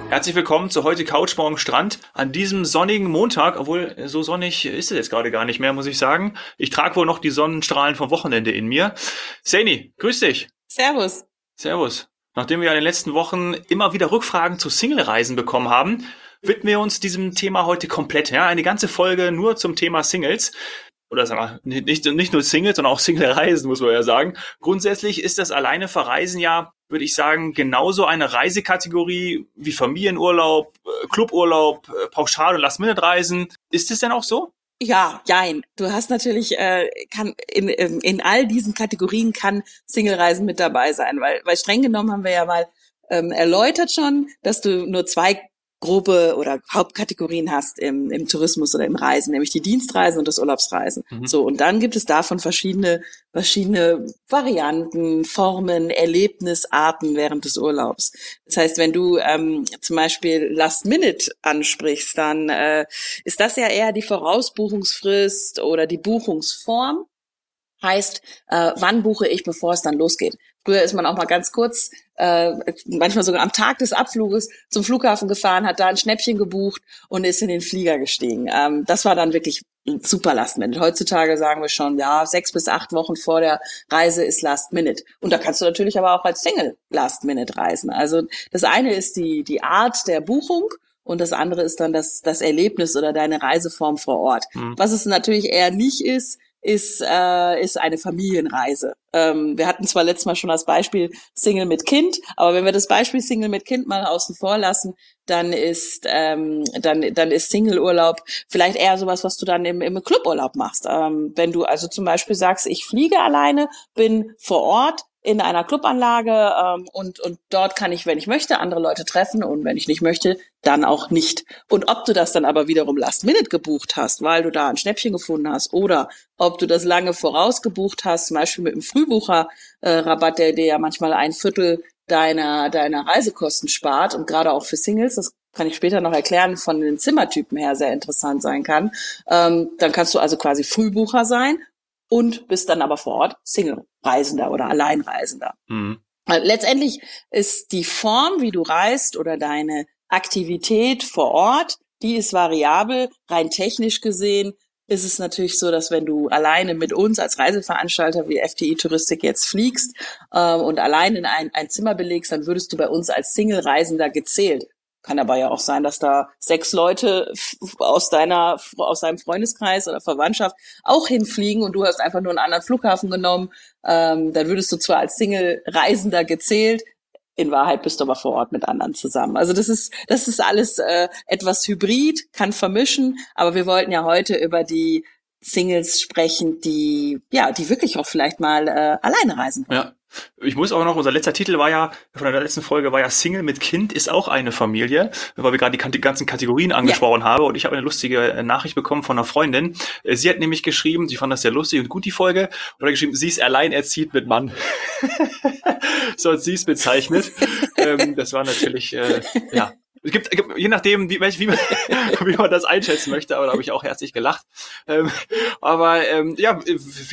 Herzlich willkommen zu heute Couch morgen Strand an diesem sonnigen Montag, obwohl so sonnig ist es jetzt gerade gar nicht mehr, muss ich sagen. Ich trage wohl noch die Sonnenstrahlen vom Wochenende in mir. Saini, grüß dich. Servus. Servus. Nachdem wir ja in den letzten Wochen immer wieder Rückfragen zu Single-Reisen bekommen haben, widmen wir uns diesem Thema heute komplett. Ja, eine ganze Folge nur zum Thema Singles. Oder sagen wir, nicht nur Singles, sondern auch Single-Reisen, muss man ja sagen. Grundsätzlich ist das alleine Verreisen ja, würde ich sagen, genauso eine Reisekategorie wie Familienurlaub, Cluburlaub, Pauschal- und Last-Minute-Reisen. Ist es denn auch so? Ja, jein. Du hast natürlich, kann in all diesen Kategorien kann Single-Reisen mit dabei sein, weil streng genommen haben wir ja mal erläutert schon, dass du nur zwei grobe oder Hauptkategorien hast im Tourismus oder im Reisen, nämlich die Dienstreisen und das Urlaubsreisen. Mhm. So, und dann gibt es davon verschiedene Varianten, Formen, Erlebnisarten während des Urlaubs. Das heißt, wenn du zum Beispiel Last Minute ansprichst, dann ist das ja eher die Vorausbuchungsfrist oder die Buchungsform. Heißt, wann buche ich, bevor es dann losgeht? Früher ist man auch mal ganz kurz, manchmal sogar am Tag des Abfluges zum Flughafen gefahren, hat da ein Schnäppchen gebucht und ist in den Flieger gestiegen. Das war dann wirklich super Last Minute. Heutzutage sagen wir schon, ja, 6 bis 8 Wochen vor der Reise ist Last Minute. Und da kannst du natürlich aber auch als Single Last Minute reisen. Also das eine ist die Art der Buchung. Und das andere ist dann das Erlebnis oder deine Reiseform vor Ort. Mhm. Was es natürlich eher nicht ist eine Familienreise. Wir hatten zwar letztes Mal schon das Beispiel Single mit Kind, aber wenn wir das Beispiel Single mit Kind mal außen vor lassen, dann ist Single-Urlaub vielleicht eher sowas, was du dann im Cluburlaub machst. Wenn du also zum Beispiel sagst, ich fliege alleine, bin vor Ort in einer Clubanlage und dort kann ich, wenn ich möchte, andere Leute treffen und wenn ich nicht möchte, dann auch nicht. Und ob du das dann aber wiederum Last Minute gebucht hast, weil du da ein Schnäppchen gefunden hast oder ob du das lange voraus gebucht hast, zum Beispiel mit einem Frühbucher-Rabatt, der dir ja manchmal 1/4 deiner Reisekosten spart und gerade auch für Singles, das kann ich später noch erklären, von den Zimmertypen her sehr interessant sein kann, dann kannst du also quasi Frühbucher sein und bist dann aber vor Ort Single-Reisender oder Alleinreisender. Mhm. Letztendlich ist die Form, wie du reist oder deine Aktivität vor Ort, die ist variabel. Rein technisch gesehen ist es natürlich so, dass wenn du alleine mit uns als Reiseveranstalter wie FTI Touristik jetzt fliegst und allein in ein Zimmer belegst, dann würdest du bei uns als Single-Reisender gezählt. Kann aber ja auch sein, dass da 6 Leute aus deinem Freundeskreis oder Verwandtschaft auch hinfliegen und du hast einfach nur einen anderen Flughafen genommen. Dann würdest du zwar als Single-Reisender gezählt, in Wahrheit bist du aber vor Ort mit anderen zusammen. Also das ist alles etwas hybrid, kann vermischen, aber wir wollten ja heute über die Singles sprechen, die wirklich auch vielleicht mal alleine reisen wollen. Ja. Ich muss auch noch, unser letzter Titel war ja, von der letzten Folge war ja Single mit Kind ist auch eine Familie, weil wir gerade die ganzen Kategorien angesprochen haben und ich habe eine lustige Nachricht bekommen von einer Freundin. Sie hat nämlich geschrieben, sie fand das sehr lustig und gut, die Folge, und hat geschrieben, sie ist alleinerziehend mit Mann. So hat sie es bezeichnet. Das war natürlich, ja. Es gibt, je nachdem, wie man das einschätzen möchte, aber da habe ich auch herzlich gelacht. Ja,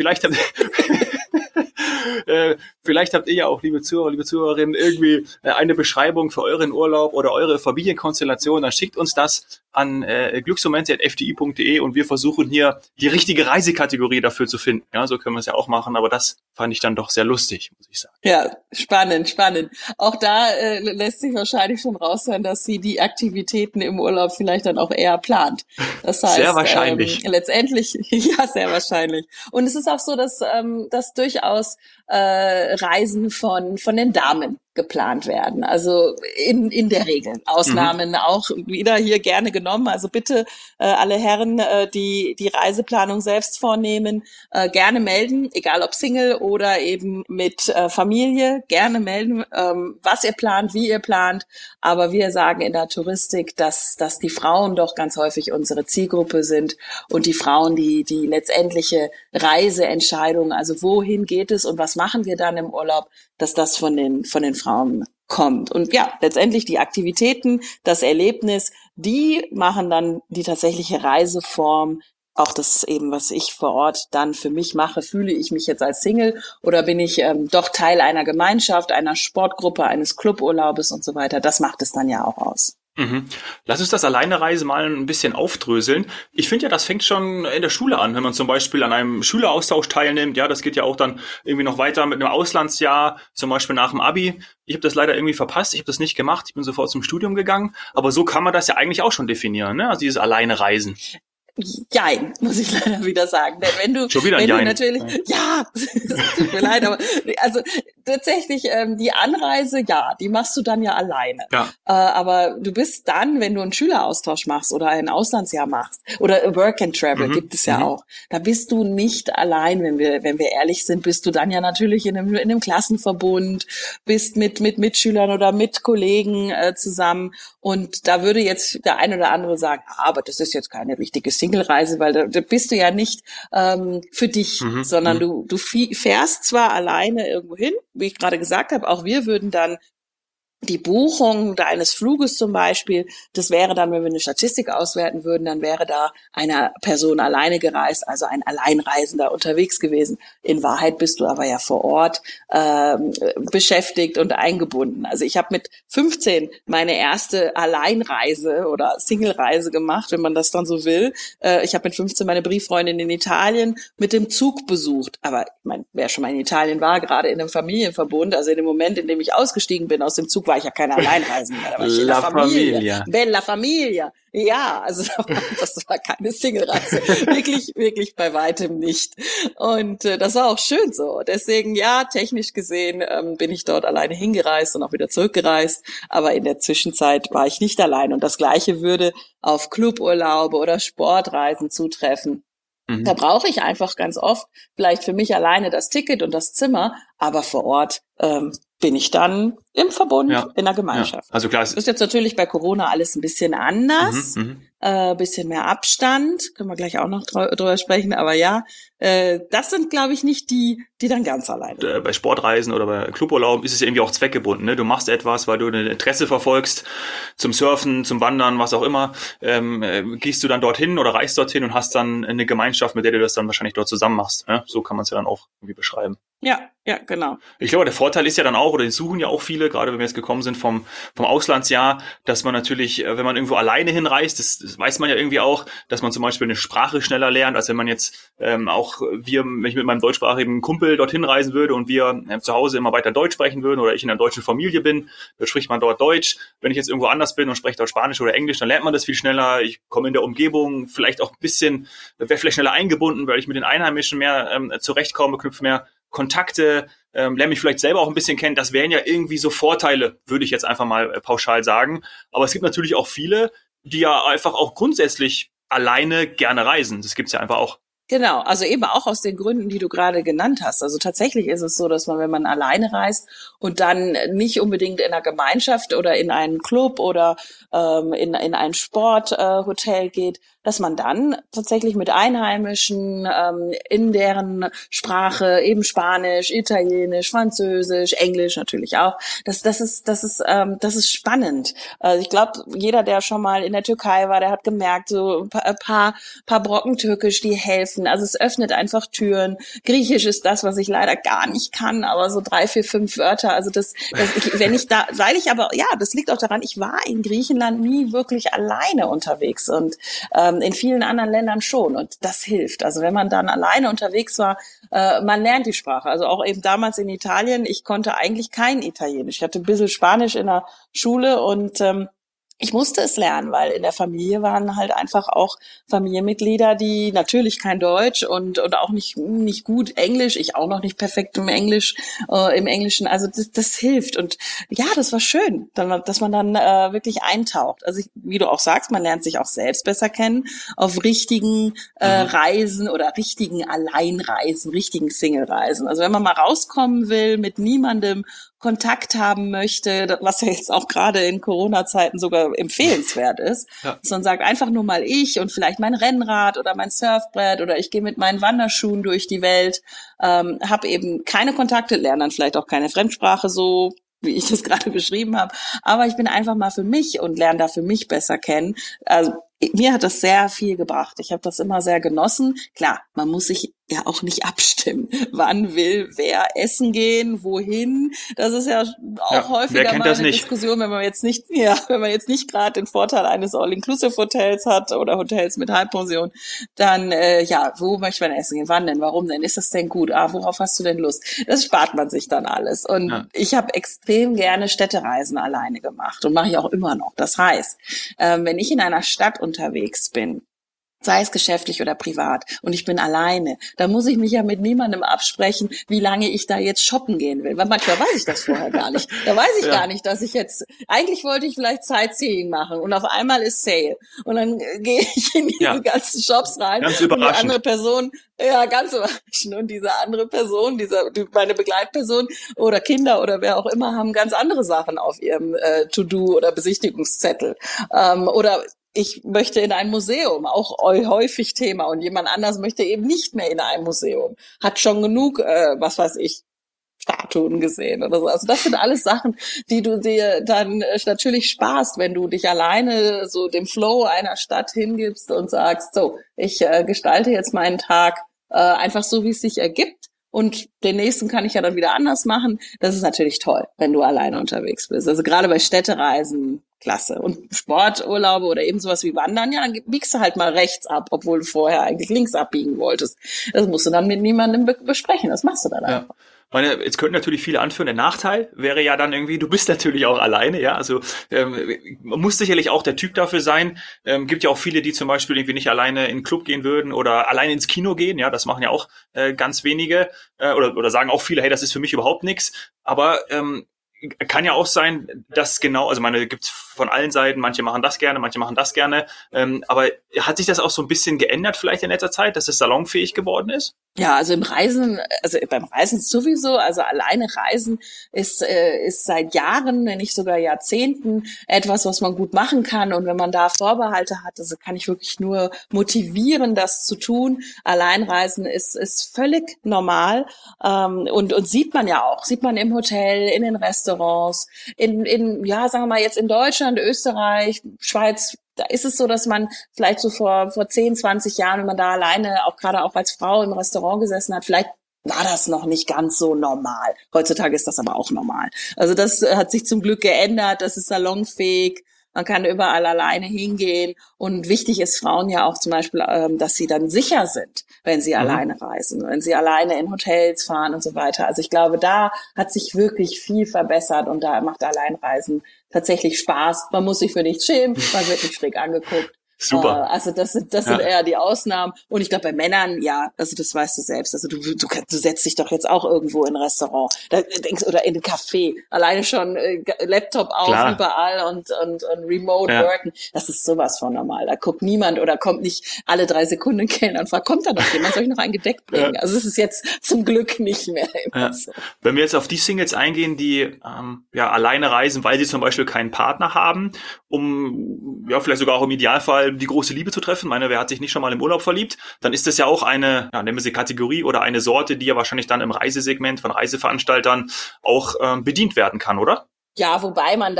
vielleicht habt ihr ja auch, liebe Zuhörer, liebe Zuhörerinnen, irgendwie eine Beschreibung für euren Urlaub oder eure Familienkonstellation. Dann schickt uns das an glücksmomente@fdi.de und wir versuchen hier die richtige Reisekategorie dafür zu finden. Ja, so können wir es ja auch machen, aber das fand ich dann doch sehr lustig, muss ich sagen. Ja, spannend. Auch da lässt sich wahrscheinlich schon raushören, dass sie die Aktivitäten im Urlaub vielleicht dann auch eher plant. Das heißt, sehr wahrscheinlich. Letztendlich, ja, sehr wahrscheinlich. Und es ist auch so, dass durchaus Reisen von den Damen geplant werden. Also in der Regel. Ausnahmen auch wieder hier gerne genommen. Also bitte alle Herren, die Reiseplanung selbst vornehmen, gerne melden, egal ob Single oder eben mit Familie, gerne melden, was ihr plant, wie ihr plant. Aber wir sagen in der Touristik, dass die Frauen doch ganz häufig unsere Zielgruppe sind und die Frauen, die letztendliche Reiseentscheidung, also wohin geht es und was machen wir dann im Urlaub, dass das von den Frauen kommt. Und ja, letztendlich die Aktivitäten, das Erlebnis, die machen dann die tatsächliche Reiseform. Auch das eben, was ich vor Ort dann für mich mache, fühle ich mich jetzt als Single oder bin ich doch Teil einer Gemeinschaft, einer Sportgruppe, eines Cluburlaubes und so weiter. Das macht es dann ja auch aus. Mhm. Lass uns das Alleinereise mal ein bisschen aufdröseln. Ich finde ja, das fängt schon in der Schule an, wenn man zum Beispiel an einem Schüleraustausch teilnimmt. Ja, das geht ja auch dann irgendwie noch weiter mit einem Auslandsjahr, zum Beispiel nach dem Abi. Ich habe das leider irgendwie verpasst. Ich habe das nicht gemacht. Ich bin sofort zum Studium gegangen. Aber so kann man das ja eigentlich auch schon definieren, ne? Also dieses Alleinereisen. Jein, muss ich leider wieder sagen. Denn Schon wieder ein wenn du Jein. natürlich, ja, es tut mir leid, aber also tatsächlich die Anreise, ja, die machst du dann ja alleine. Ja. Aber du bist dann, wenn du einen Schüleraustausch machst oder ein Auslandsjahr machst oder Work and Travel gibt es ja auch, da bist du nicht allein, wenn wir ehrlich sind, bist du dann ja natürlich in einem Klassenverbund, bist mit Mitschülern oder mit Kollegen zusammen. Und da würde jetzt der ein oder andere sagen, aber das ist jetzt keine richtige Single-Reise, weil da bist du ja nicht für dich, sondern du fährst zwar alleine irgendwo hin, wie ich gerade gesagt habe, auch wir würden dann die Buchung deines Fluges zum Beispiel, das wäre dann, wenn wir eine Statistik auswerten würden, dann wäre da eine Person alleine gereist, also ein Alleinreisender unterwegs gewesen. In Wahrheit bist du aber ja vor Ort beschäftigt und eingebunden. Also ich habe mit 15 meine erste Alleinreise oder Single-Reise gemacht, wenn man das dann so will. Ich habe mit 15 meine Brieffreundin in Italien mit dem Zug besucht. Aber ich meine, wer schon mal in Italien war, gerade in einem Familienverbund, also in dem Moment, in dem ich ausgestiegen bin aus dem Zug, war ich ja keine Alleinreisende mehr, da war ich in der Familie. Bella Familia. Ja, also das war keine Single-Reise. Wirklich, wirklich bei weitem nicht. Und das war auch schön so. Deswegen, ja, technisch gesehen bin ich dort alleine hingereist und auch wieder zurückgereist. Aber in der Zwischenzeit war ich nicht allein. Und das Gleiche würde auf Cluburlaube oder Sportreisen zutreffen. Da brauche ich einfach ganz oft vielleicht für mich alleine das Ticket und das Zimmer, aber vor Ort bin ich dann im Verbund, in der Gemeinschaft. Ja. Also klar, das ist jetzt natürlich bei Corona alles ein bisschen anders, bisschen mehr Abstand, können wir gleich auch noch drüber sprechen, aber ja, das sind, glaube ich, nicht die dann ganz alleine sind. Bei Sportreisen oder bei Cluburlauben ist es ja irgendwie auch zweckgebunden. Ne? Du machst etwas, weil du ein Interesse verfolgst, zum Surfen, zum Wandern, was auch immer. Gehst du dann dorthin oder reist dorthin und hast dann eine Gemeinschaft, mit der du das dann wahrscheinlich dort zusammen machst. Ne? So kann man es ja dann auch irgendwie beschreiben. Ja, genau. Ich glaube, der Vorteil ist ja dann auch, oder den suchen ja auch viele, gerade wenn wir jetzt gekommen sind vom Auslandsjahr, dass man natürlich, wenn man irgendwo alleine hinreist, das weiß man ja irgendwie auch, dass man zum Beispiel eine Sprache schneller lernt, als wenn man jetzt wenn ich mit meinem deutschsprachigen Kumpel dorthin reisen würde und wir zu Hause immer weiter Deutsch sprechen würden oder ich in einer deutschen Familie bin, dann spricht man dort Deutsch. Wenn ich jetzt irgendwo anders bin und spreche dort Spanisch oder Englisch, dann lernt man das viel schneller. Ich komme in der Umgebung vielleicht auch ein bisschen, wäre vielleicht schneller eingebunden, weil ich mit den Einheimischen mehr zurechtkomme, knüpfe mehr Kontakte, lerne mich vielleicht selber auch ein bisschen kennen. Das wären ja irgendwie so Vorteile, würde ich jetzt einfach mal pauschal sagen. Aber es gibt natürlich auch viele, die ja einfach auch grundsätzlich alleine gerne reisen. Das gibt's ja einfach auch. Genau, also eben auch aus den Gründen, die du gerade genannt hast. Also tatsächlich ist es so, dass man, wenn man alleine reist und dann nicht unbedingt in einer Gemeinschaft oder in einen Club oder in ein Sporthotel geht, dass man dann tatsächlich mit Einheimischen in deren Sprache, eben Spanisch, Italienisch, Französisch, Englisch natürlich auch. Das ist spannend. Also ich glaube, jeder, der schon mal in der Türkei war, der hat gemerkt, so ein paar Brocken Türkisch, die helfen. Also es öffnet einfach Türen. Griechisch ist das, was ich leider gar nicht kann, aber so 3, 4, 5 Wörter. Also das liegt auch daran, ich war in Griechenland nie wirklich alleine unterwegs und in vielen anderen Ländern schon. Und das hilft. Also wenn man dann alleine unterwegs war, man lernt die Sprache. Also auch eben damals in Italien, ich konnte eigentlich kein Italienisch. Ich hatte ein bisschen Spanisch in der Schule und ich musste es lernen, weil in der Familie waren halt einfach auch Familienmitglieder, die natürlich kein Deutsch und auch nicht gut Englisch, ich auch noch nicht perfekt im Englischen, also das hilft und ja, das war schön, dass man dann wirklich eintaucht. Also wie du auch sagst, man lernt sich auch selbst besser kennen auf richtigen Reisen oder richtigen Alleinreisen, richtigen Single-Reisen. Also wenn man mal rauskommen will, mit niemandem Kontakt haben möchte, was ja jetzt auch gerade in Corona-Zeiten sogar empfehlenswert ist, dass man sagt, einfach nur mal ich und vielleicht mein Rennrad oder mein Surfbrett oder ich gehe mit meinen Wanderschuhen durch die Welt, habe eben keine Kontakte, lerne dann vielleicht auch keine Fremdsprache so, wie ich das gerade beschrieben habe, aber ich bin einfach mal für mich und lerne da für mich besser kennen. Also mir hat das sehr viel gebracht. Ich habe das immer sehr genossen. Klar, man muss sich ja auch nicht abstimmen. Wann will wer essen gehen, wohin? Das ist ja auch häufiger mal eine Diskussion, wenn man jetzt nicht, wenn man jetzt nicht gerade den Vorteil eines All-Inclusive-Hotels hat oder Hotels mit Halbpension, dann wo möchte man essen gehen? Wann denn? Warum denn? Ist das denn gut? Worauf hast du denn Lust? Das spart man sich dann alles. Und ich habe extrem gerne Städtereisen alleine gemacht und mache ich auch immer noch. Das heißt, wenn ich in einer Stadt unterwegs bin, sei es geschäftlich oder privat, und ich bin alleine, da muss ich mich ja mit niemandem absprechen, wie lange ich da jetzt shoppen gehen will. Weil manchmal weiß ich das vorher gar nicht. Da weiß ich gar nicht, dass ich jetzt, eigentlich wollte ich vielleicht Sightseeing machen und auf einmal ist Sale. Und dann gehe ich in diese ganzen Shops rein ganz und die andere Person, ganz überraschend, und diese andere Person, meine Begleitperson oder Kinder oder wer auch immer, haben ganz andere Sachen auf ihrem To-Do oder Besichtigungszettel. Oder ich möchte in ein Museum, auch häufig Thema, und jemand anders möchte eben nicht mehr in ein Museum, hat schon genug, Statuen gesehen oder so. Also das sind alles Sachen, die du dir dann natürlich sparst, wenn du dich alleine so dem Flow einer Stadt hingibst und sagst, so, ich gestalte jetzt meinen Tag einfach so, wie es sich ergibt. Und den nächsten kann ich ja dann wieder anders machen. Das ist natürlich toll, wenn du alleine unterwegs bist. Also gerade bei Städtereisen, klasse. Und Sporturlaube oder eben sowas wie Wandern, dann biegst du halt mal rechts ab, obwohl du vorher eigentlich links abbiegen wolltest. Das musst du dann mit niemandem besprechen. Das machst du dann einfach. Jetzt könnten natürlich viele anführen, der Nachteil wäre ja dann irgendwie, du bist natürlich auch alleine, ja, also man muss sicherlich auch der Typ dafür sein. Gibt ja auch viele, die zum Beispiel irgendwie nicht alleine in den Club gehen würden oder alleine ins Kino gehen, ja, das machen ja auch ganz wenige oder sagen auch viele, hey, das ist für mich überhaupt nichts, aber kann ja auch sein, dass genau, also gibt's von allen Seiten, manche machen das gerne, manche machen das gerne, aber hat sich das auch so ein bisschen geändert vielleicht in letzter Zeit, dass es salonfähig geworden ist? Ja, also beim Reisen sowieso, also alleine reisen ist seit Jahren, wenn nicht sogar Jahrzehnten etwas, was man gut machen kann, und wenn man da Vorbehalte hat, also kann ich wirklich nur motivieren, das zu tun. Alleinreisen ist völlig normal, und sieht man im Hotel, in den Restaurants, sagen wir mal jetzt in Deutschland, Österreich, Schweiz. Da ist es so, dass man vielleicht so vor 10, 20 Jahren, wenn man da alleine, auch gerade auch als Frau im Restaurant gesessen hat, vielleicht war das noch nicht ganz so normal. Heutzutage ist das aber auch normal. Also das hat sich zum Glück geändert, das ist salonfähig. Man kann überall alleine hingehen, und wichtig ist Frauen ja auch zum Beispiel, dass sie dann sicher sind, wenn sie alleine reisen, wenn sie alleine in Hotels fahren und so weiter. Also ich glaube, da hat sich wirklich viel verbessert, und da macht Alleinreisen tatsächlich Spaß. Man muss sich für nichts schämen, man wird nicht schräg angeguckt. Super. Also das sind eher die Ausnahmen. Und ich glaube, bei Männern, also das weißt du selbst. Also du setzt dich doch jetzt auch irgendwo in ein Restaurant oder in ein Café. Alleine schon Laptop auf, klar, überall und Remote worken. Das ist sowas von normal. Da guckt niemand oder kommt nicht alle 3 Sekunden ein Kellner und fragt, kommt da noch jemand? Soll ich noch ein Gedeck bringen? Ja. Also es ist jetzt zum Glück nicht mehr immer so. Wenn wir jetzt auf die Singles eingehen, die alleine reisen, weil sie zum Beispiel keinen Partner haben, vielleicht sogar auch im Idealfall die große Liebe zu treffen. Wer hat sich nicht schon mal im Urlaub verliebt? Dann ist das ja auch eine, nennen wir sie Kategorie oder eine Sorte, die ja wahrscheinlich dann im Reisesegment von Reiseveranstaltern auch bedient werden kann, oder? Ja, wobei man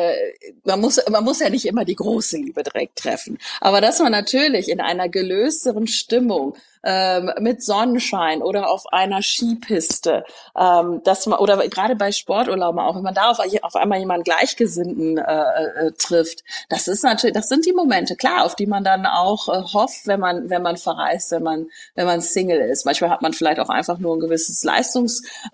man muss ja nicht immer die große Liebe direkt treffen. Aber dass man natürlich in einer gelösteren Stimmung, mit Sonnenschein oder auf einer Skipiste, oder gerade bei Sporturlauben auch, wenn man da auf einmal jemanden Gleichgesinnten trifft, das sind die Momente, klar, auf die man dann auch hofft, wenn man verreist, wenn man Single ist. Manchmal hat man vielleicht auch einfach nur ein gewisses Leistungsziel,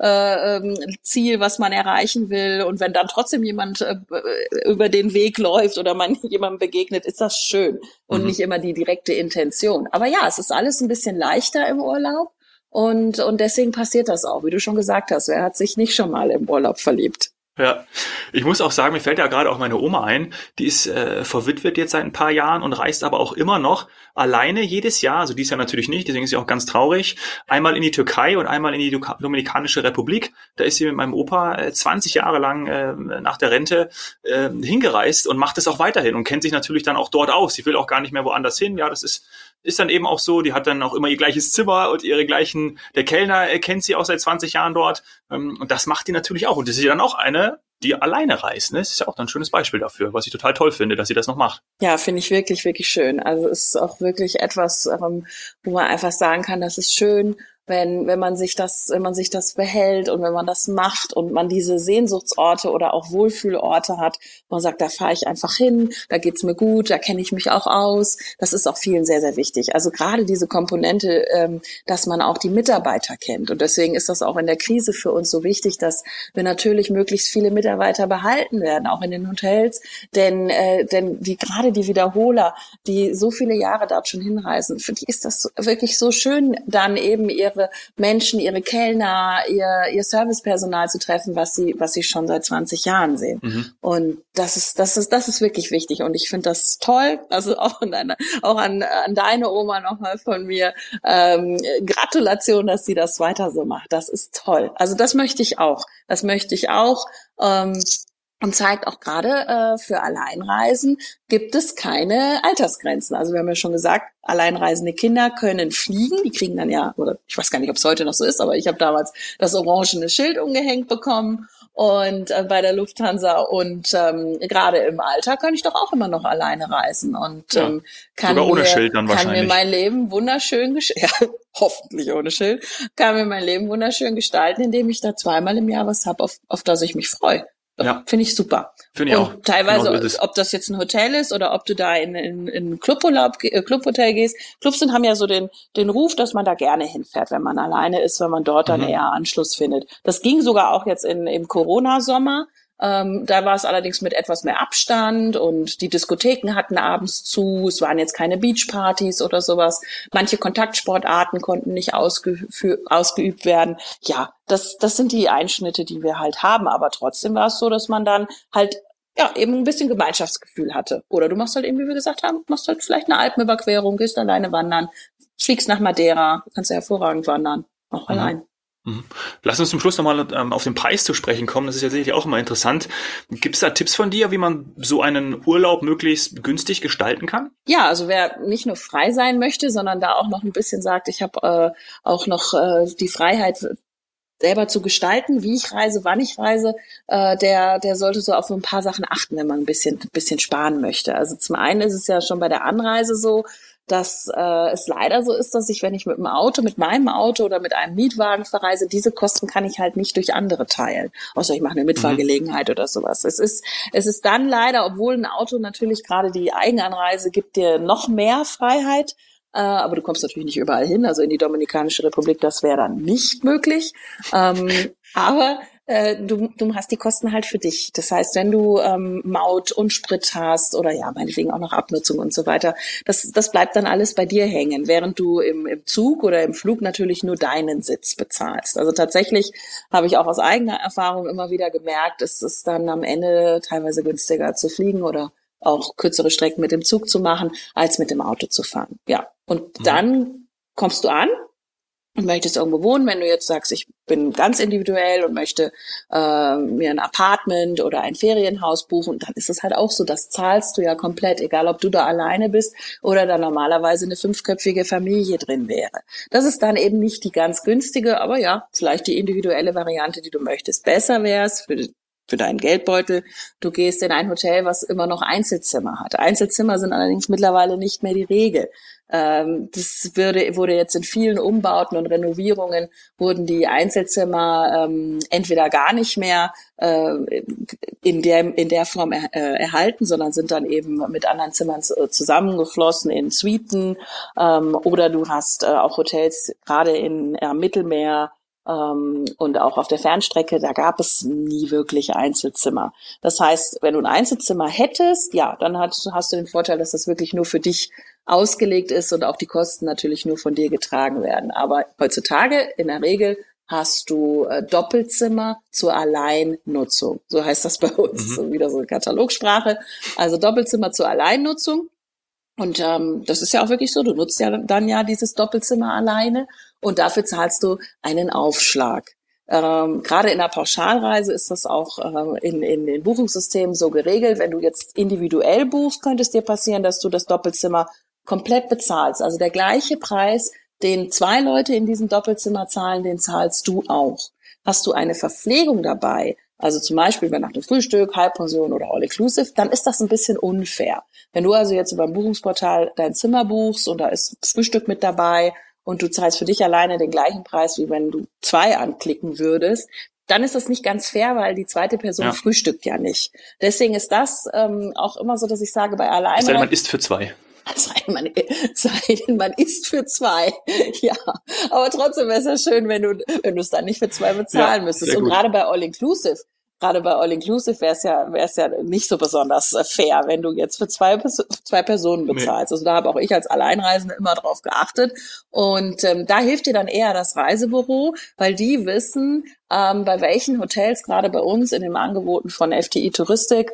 was man erreichen will, und wenn dann trotzdem jemand über den Weg läuft oder man jemandem begegnet, ist das schön und nicht immer die direkte Intention. Aber ja, es ist alles ein bisschen leichter im Urlaub, und deswegen passiert das auch, wie du schon gesagt hast. Wer hat sich nicht schon mal im Urlaub verliebt? Ja, ich muss auch sagen, mir fällt ja gerade auch meine Oma ein, die ist verwitwet jetzt seit ein paar Jahren und reist aber auch immer noch alleine jedes Jahr, also dies Jahr natürlich nicht, deswegen ist sie auch ganz traurig, einmal in die Türkei und einmal in die Dominikanische Republik. Da ist sie mit meinem Opa 20 Jahre lang nach der Rente hingereist und macht es auch weiterhin und kennt sich natürlich dann auch dort aus. Sie will auch gar nicht mehr woanders hin. Ja, das ist dann eben auch so, die hat dann auch immer ihr gleiches Zimmer und der Kellner kennt sie auch seit 20 Jahren dort, und das macht die natürlich auch, und das ist ja dann auch eine die alleine reist. Ne? Das ist ja auch ein schönes Beispiel dafür, was ich total toll finde, dass sie das noch macht. Ja, finde ich wirklich, wirklich schön. Also es ist auch wirklich etwas, wo man einfach sagen kann, das ist schön, wenn man sich das behält und wenn man das macht und man diese Sehnsuchtsorte oder auch Wohlfühlorte hat, wo man sagt, da fahre ich einfach hin, da geht's mir gut, da kenne ich mich auch aus. Das ist auch vielen sehr, sehr wichtig. Also gerade diese Komponente, dass man auch die Mitarbeiter kennt. Und deswegen ist das auch in der Krise für uns so wichtig, dass wir natürlich möglichst viele Mitarbeiter behalten werden, auch in den Hotels. Denn gerade die Wiederholer, die so viele Jahre dort schon hinreisen, für die ist das wirklich so schön, dann eben ihre Menschen, ihre Kellner, ihr Servicepersonal zu treffen, was sie schon seit 20 Jahren sehen. Mhm. Und das ist wirklich wichtig. Und ich finde das toll. Also auch an deine Oma nochmal von mir. Gratulation, dass sie das weiter so macht. Das ist toll. Also das möchte ich auch. Und zeigt auch gerade für Alleinreisen gibt es keine Altersgrenzen. Also wir haben ja schon gesagt, alleinreisende Kinder können fliegen. Die kriegen dann ja, oder ich weiß gar nicht, ob es heute noch so ist, aber ich habe damals das orangene Schild umgehängt bekommen und bei der Lufthansa. Und gerade im Alter kann ich doch auch immer noch alleine reisen und kann mir mein Leben wunderschön hoffentlich ohne Schild, kann mir mein Leben wunderschön gestalten, indem ich da 2-mal im Jahr was habe, auf das ich mich freue. Ja. Finde ich super. Finde ich auch. Teilweise, genau, ob das jetzt ein Hotel ist oder ob du da in Clubhotel gehst. Clubs haben ja so den Ruf, dass man da gerne hinfährt, wenn man alleine ist, wenn man dort dann eher Anschluss findet. Das ging sogar auch jetzt im Corona-Sommer. Da war es allerdings mit etwas mehr Abstand und die Diskotheken hatten abends zu. Es waren jetzt keine Beachpartys oder sowas. Manche Kontaktsportarten konnten nicht ausgeübt werden. Ja, das sind die Einschnitte, die wir halt haben. Aber trotzdem war es so, dass man dann halt eben ein bisschen Gemeinschaftsgefühl hatte. Oder du machst halt eben, wie wir gesagt haben, machst halt vielleicht eine Alpenüberquerung, gehst alleine wandern, fliegst nach Madeira, kannst ja hervorragend wandern, auch allein. Lass uns zum Schluss nochmal auf den Preis zu sprechen kommen. Das ist ja sicherlich auch immer interessant. Gibt es da Tipps von dir, wie man so einen Urlaub möglichst günstig gestalten kann? Ja, also wer nicht nur frei sein möchte, sondern da auch noch ein bisschen sagt, ich habe auch noch die Freiheit, selber zu gestalten, wie ich reise, wann ich reise, der sollte so auf so ein paar Sachen achten, wenn man ein bisschen sparen möchte. Also zum einen ist es ja schon bei der Anreise so, dass es leider so ist, dass ich, wenn ich mit meinem Auto oder mit einem Mietwagen verreise, diese Kosten kann ich halt nicht durch andere teilen. Außer ich mache eine Mitfahrgelegenheit oder sowas. Es ist dann leider, obwohl ein Auto natürlich gerade die Eigenanreise gibt dir noch mehr Freiheit, aber du kommst natürlich nicht überall hin. Also in die Dominikanische Republik, das wäre dann nicht möglich. Aber du hast die Kosten halt für dich. Das heißt, wenn du Maut und Sprit hast oder ja, meinetwegen auch noch Abnutzung und so weiter, das bleibt dann alles bei dir hängen, während du im Zug oder im Flug natürlich nur deinen Sitz bezahlst. Also tatsächlich habe ich auch aus eigener Erfahrung immer wieder gemerkt, es ist dann am Ende teilweise günstiger zu fliegen oder auch kürzere Strecken mit dem Zug zu machen, als mit dem Auto zu fahren. Ja, und dann kommst du an und möchtest irgendwo wohnen. Wenn du jetzt sagst, ich bin ganz individuell und möchte mir ein Apartment oder ein Ferienhaus buchen, dann ist es halt auch so, das zahlst du ja komplett, egal ob du da alleine bist oder da normalerweise eine 5-köpfige Familie drin wäre. Das ist dann eben nicht die ganz günstige, aber ja, vielleicht die individuelle Variante, die du möchtest. Besser wäre es für deinen Geldbeutel, du gehst in ein Hotel, was immer noch Einzelzimmer hat. Einzelzimmer sind allerdings mittlerweile nicht mehr die Regel. Das wurde jetzt in vielen Umbauten und Renovierungen wurden die Einzelzimmer entweder gar nicht mehr in der Form erhalten, erhalten, sondern sind dann eben mit anderen Zimmern zusammengeflossen in Suiten, oder du hast auch Hotels gerade in Mittelmeer und auch auf der Fernstrecke, da gab es nie wirklich Einzelzimmer. Das heißt, wenn du ein Einzelzimmer hättest, ja, dann hast du den Vorteil, dass das wirklich nur für dich ausgelegt ist und auch die Kosten natürlich nur von dir getragen werden. Aber heutzutage in der Regel hast du Doppelzimmer zur Alleinnutzung. So heißt das bei uns. So wieder so eine Katalogsprache. Also Doppelzimmer zur Alleinnutzung. Und das ist ja auch wirklich so, du nutzt ja dann ja dieses Doppelzimmer alleine und dafür zahlst du einen Aufschlag. Gerade in der Pauschalreise ist das auch in den Buchungssystemen so geregelt. Wenn du jetzt individuell buchst, könnte es dir passieren, dass du das Doppelzimmer komplett bezahlst. Also der gleiche Preis, den 2 Leute in diesem Doppelzimmer zahlen, den zahlst du auch. Hast du eine Verpflegung dabei, also zum Beispiel Übernachtung, Frühstück, Halbpension oder All-Inclusive, dann ist das ein bisschen unfair. Wenn du also jetzt über ein Buchungsportal dein Zimmer buchst und da ist Frühstück mit dabei und du zahlst für dich alleine den gleichen Preis, wie wenn du 2 anklicken würdest, dann ist das nicht ganz fair, weil die zweite Person frühstückt ja nicht. Deswegen ist das auch immer so, dass ich sage, bei Alleinreisen... Man isst für 2. Sei denn, man isst für 2. Ja, aber trotzdem wäre es ja schön, wenn du es dann nicht für 2 bezahlen müsstest. Und gerade bei All-Inclusive wäre es ja nicht so besonders fair, wenn du jetzt für zwei Personen bezahlst. Also da habe auch ich als Alleinreisende immer drauf geachtet. Und da hilft dir dann eher das Reisebüro, weil die wissen, bei welchen Hotels, gerade bei uns in den Angeboten von FTI Touristik,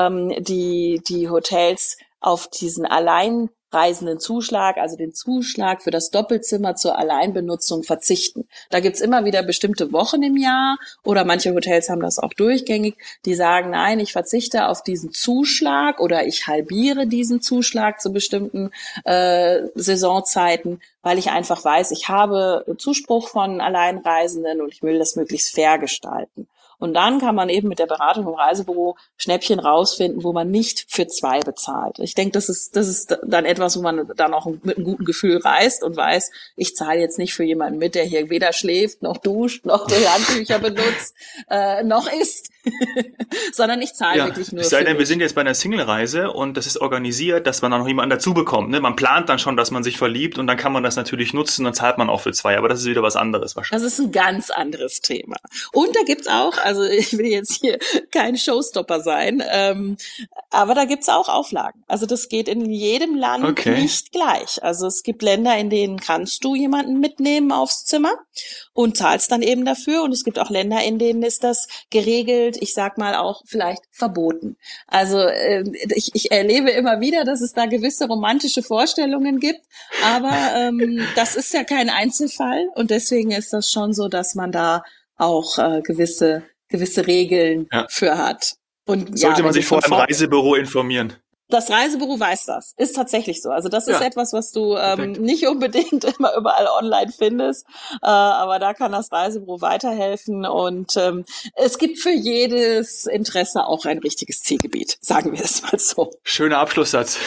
die Hotels auf diesen alleinreisenden Zuschlag, also den Zuschlag für das Doppelzimmer zur Alleinbenutzung verzichten. Da gibt's immer wieder bestimmte Wochen im Jahr oder manche Hotels haben das auch durchgängig, die sagen, nein, ich verzichte auf diesen Zuschlag oder ich halbiere diesen Zuschlag zu bestimmten Saisonzeiten, weil ich einfach weiß, ich habe Zuspruch von Alleinreisenden und ich will das möglichst fair gestalten. Und dann kann man eben mit der Beratung im Reisebüro Schnäppchen rausfinden, wo man nicht für 2 bezahlt. Ich denke, das ist dann etwas, wo man dann auch mit einem guten Gefühl reist und weiß, ich zahle jetzt nicht für jemanden mit, der hier weder schläft, noch duscht, noch die Handtücher benutzt, noch isst, sondern ich zahle wirklich nur für sei denn, wir sind jetzt bei einer Single-Reise und das ist organisiert, dass man dann noch jemanden dazu bekommt. Ne? Man plant dann schon, dass man sich verliebt und dann kann man das natürlich nutzen, dann zahlt man auch für 2. Aber das ist wieder was anderes wahrscheinlich. Das ist ein ganz anderes Thema. Und da gibt's auch, also ich will jetzt hier kein Showstopper sein, aber da gibt's auch Auflagen. Also das geht in jedem Land nicht gleich. Also es gibt Länder, in denen kannst du jemanden mitnehmen aufs Zimmer und zahlst dann eben dafür. Und es gibt auch Länder, in denen ist das geregelt, ich sag mal auch vielleicht verboten. Also ich erlebe immer wieder, dass es da gewisse romantische Vorstellungen gibt, aber das ist ja kein Einzelfall und deswegen ist das schon so, dass man da auch gewisse Regeln für hat. Und sollte man sich vor einem Reisebüro informieren? Das Reisebüro weiß das. Ist tatsächlich so. Also das ist etwas, was du nicht unbedingt immer überall online findest. Aber da kann das Reisebüro weiterhelfen. Und es gibt für jedes Interesse auch ein richtiges Zielgebiet. Sagen wir es mal so. Schöner Abschlusssatz.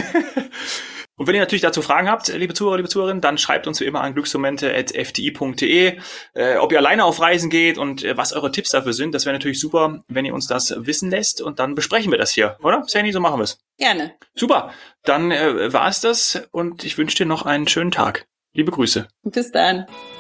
Und wenn ihr natürlich dazu Fragen habt, liebe Zuhörer, liebe Zuhörerinnen, dann schreibt uns wie immer an glücksmomente@fti.de, ob ihr alleine auf Reisen geht und was eure Tipps dafür sind. Das wäre natürlich super, wenn ihr uns das wissen lässt und dann besprechen wir das hier, oder? Sandy, so machen wir es. Gerne. Super, dann war es das und ich wünsche dir noch einen schönen Tag. Liebe Grüße. Bis dann.